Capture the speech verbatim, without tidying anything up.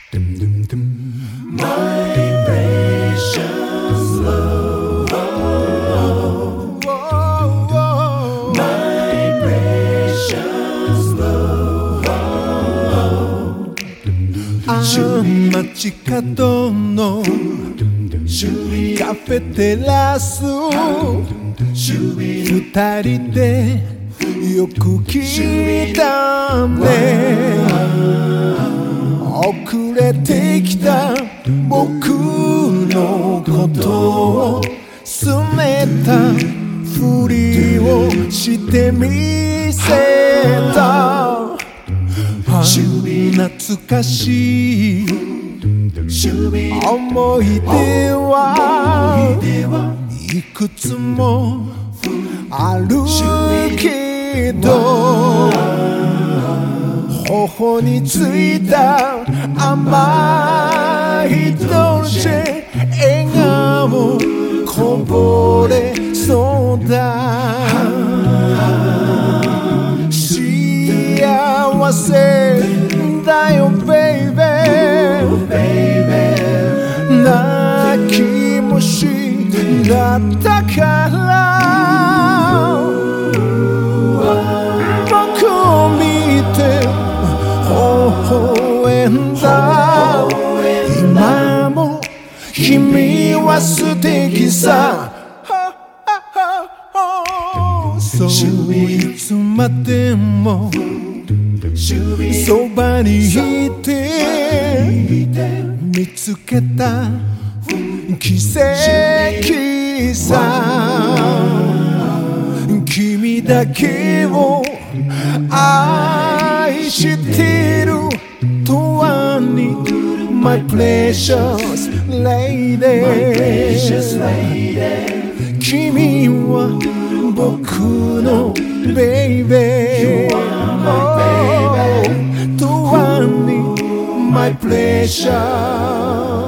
My precious love, my precious love. ああ街角のカフェテラス二人でよく聞いたね。遅れてきた僕のことをすねたふりをしてみせた。懐かしい思い出はいくつもあるけど、頬についた甘いドルチェ、笑顔こぼれそうだ。幸せだよベイベー、泣き虫だったから僕を見て微笑んだ。今も君は素敵さ。そういつまでもそばにいて見つけた奇跡さ。君だけを愛してる永遠に My precious lady、 君は僕のベイベー、永遠に My precious